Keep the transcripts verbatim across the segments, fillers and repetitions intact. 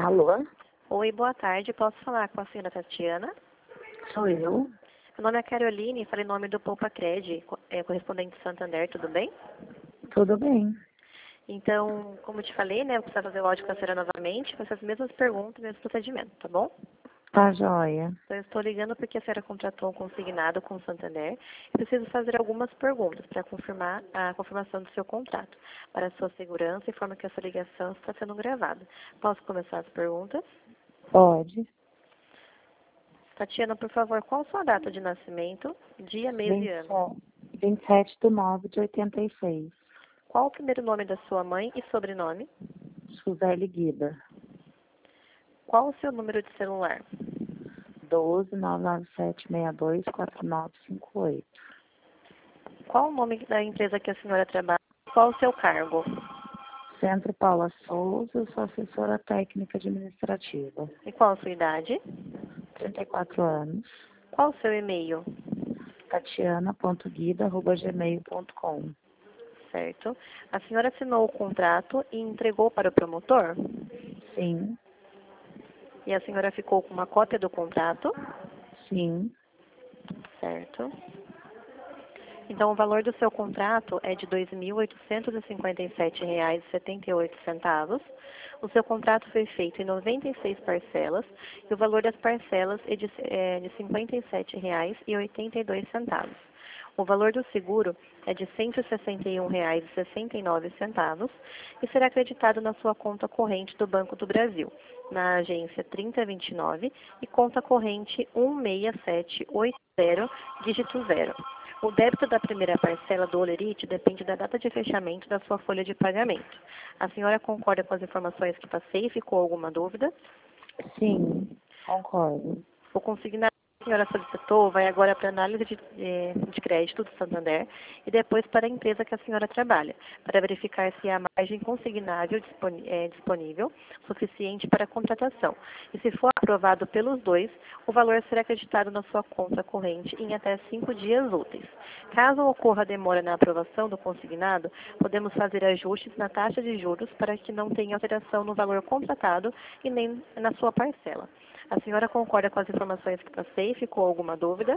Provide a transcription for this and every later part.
Alô? Oi, boa tarde. Posso falar com a senhora Tatiana? Sou eu? Meu nome é Caroline, falei em nome do Poupa Cred, co- é, correspondente de Santander, tudo bem? Tudo bem. Então, como eu te falei, né, eu preciso fazer o áudio com a senhora novamente, com essas mesmas perguntas, mesmo procedimento, tá bom? Tá joia. Então, eu estou ligando porque a senhora contratou um consignado com o Santander e preciso fazer algumas perguntas para confirmar a confirmação do seu contrato. Para a sua segurança, informo que essa ligação está sendo gravada. Posso começar as perguntas? Pode. Tatiana, por favor, qual a sua data de nascimento, dia, mês e ano? vinte e sete de nove de oitenta e seis. Qual o primeiro nome da sua mãe e sobrenome? Suzele Guida. Qual o seu número de celular? doze, nove nove sete, seis dois, quatro nove cinco oito. Qual o nome da empresa que a senhora trabalha? Qual o seu cargo? Centro Paula Souza, eu sou assessora técnica administrativa. E qual a sua idade? trinta e quatro anos. Qual o seu e-mail? tatiana ponto guida arroba gmail ponto com. Certo. A senhora assinou o contrato e entregou para o promotor? Sim, E a senhora ficou com uma cópia do contrato? sim, Certo. Então, o valor do seu contrato é de dois mil oitocentos e cinquenta e sete reais e setenta e oito centavos. O seu contrato foi feito em noventa e seis parcelas e o valor das parcelas é de, é de cinquenta e sete reais e oitenta e dois centavos. O valor do seguro é de cento e sessenta e um reais e sessenta e nove centavos e será acreditado na sua conta corrente do Banco do Brasil, na agência trinta vinte e nove e conta corrente um seis sete oito zero, dígito zero. O débito da primeira parcela do Olerite depende da data de fechamento da sua folha de pagamento. A senhora concorda com as informações que passei? Ficou alguma dúvida? sim, concordo. O consignado que a senhora solicitou vai agora para a análise de, eh, de crédito do Santander e depois para a empresa que a senhora trabalha, para verificar se há margem consignável disponi- eh, disponível suficiente para a contratação. E se for aprovado pelos dois, o valor será acreditado na sua conta corrente em até cinco dias úteis. Caso ocorra demora na aprovação do consignado, podemos fazer ajustes na taxa de juros para que não tenha alteração no valor contratado e nem na sua parcela. A senhora concorda com as informações que passei? Ficou alguma dúvida?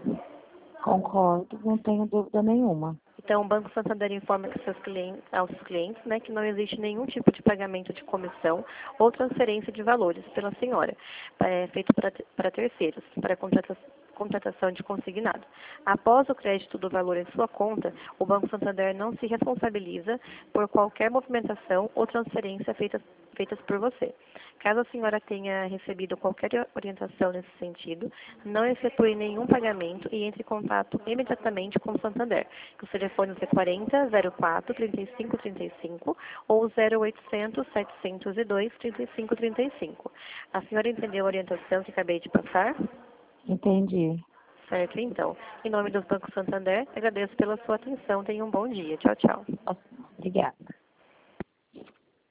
Concordo, não tenho dúvida nenhuma. Então, o Banco Santander informa que seus clientes, aos clientes né, que não existe nenhum tipo de pagamento de comissão ou transferência de valores pela senhora, é, feito para, para terceiros, para contrata, contratação de consignado. Após o crédito do valor em sua conta, o Banco Santander não se responsabiliza por qualquer movimentação ou transferência feitas, feitas por você. Caso a senhora tenha recebido qualquer orientação nesse sentido, não efetue nenhum pagamento e entre em contato imediatamente com o Santander. Os telefones é quarenta, zero quatro, trinta e cinco, trinta e cinco ou zero oitocentos, setecentos e dois, trinta e cinco, trinta e cinco. A senhora entendeu a orientação que acabei de passar? Entendi. Certo, então. Em nome do Banco Santander, agradeço pela sua atenção. Tenha um bom dia. Tchau, tchau. Obrigada.